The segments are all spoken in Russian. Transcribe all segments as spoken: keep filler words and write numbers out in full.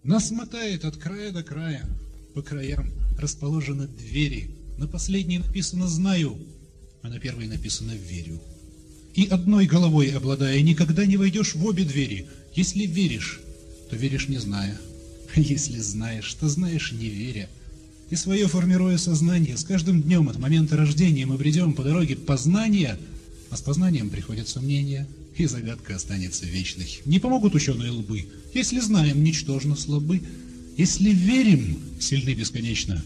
Нас мотает от края до края. По краям расположены двери. На последней написано «знаю», а на первой написано «верю». И одной головой обладая, никогда не войдешь в обе двери. Если веришь, то веришь не зная. Если знаешь, то знаешь не веря. И свое формируя сознание, с каждым днем от момента рождения мы бредем по дороге познания, а с познанием приходят сомнения, и загадка останется вечной. Не помогут ученые лбы. Если знаем, ничтожно слабы. Если верим, сильны бесконечно.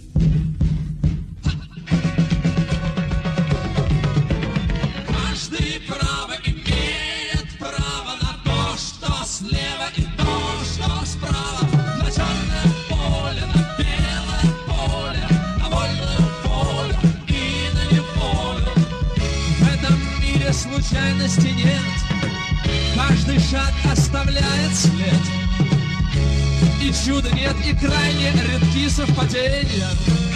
Каждый право имеет право на то, что слева, и то, что справа. На черное поле, на белое поле, на вольную волю и на неволю. В этом мире случайности нет. Каждый шаг оставляет след. И чуда нет, и крайне редки совпадения.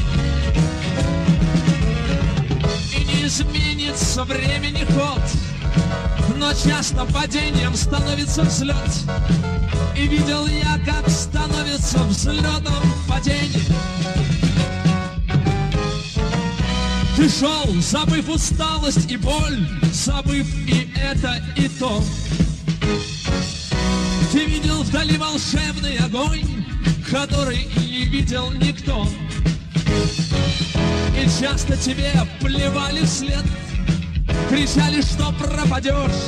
И не изменится времени ход, но часто падением становится взлет. И видел я, как становится взлетом падение. Ты шел, забыв усталость и боль, забыв и это, и то. Ты видел вдали волшебный огонь, который не видел никто. И часто тебе плевали вслед, кричали, что пропадешь.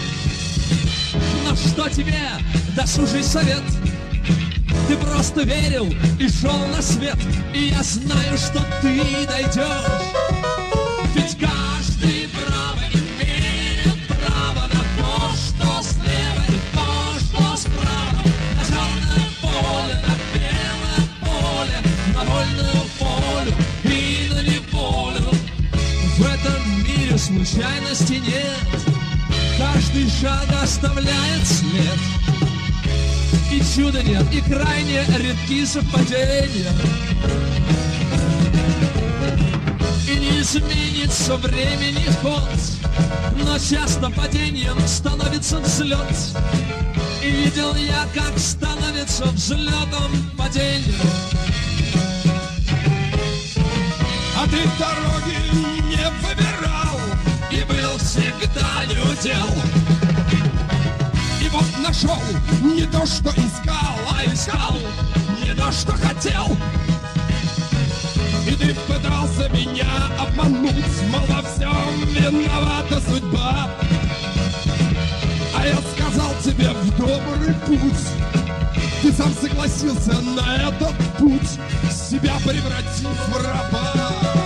Но что тебе досужий совет? Ты просто верил и шел на свет. И я знаю, что ты дойдешь. Ведь каждый право имеет право на то, что слева, и то, что справа. На черное поле, на белое поле, на вольную волю и на неволю. В этом мире случайности нет. Каждый шаг оставляет след. И чуда нет, и крайне редки совпадения. И не изменится времени ход, но часто падением становится взлет. И видел я, как становится взлетом падение. А ты дороги не выбирал И был всегда неудел. и вот нашел не то, что искал, А искал не то, что хотел. и ты пытался меня обмануть, мол, во всем виновата судьба. А я сказал тебе в добрый путь, ты сам согласился на этот путь, себя превратив в раба.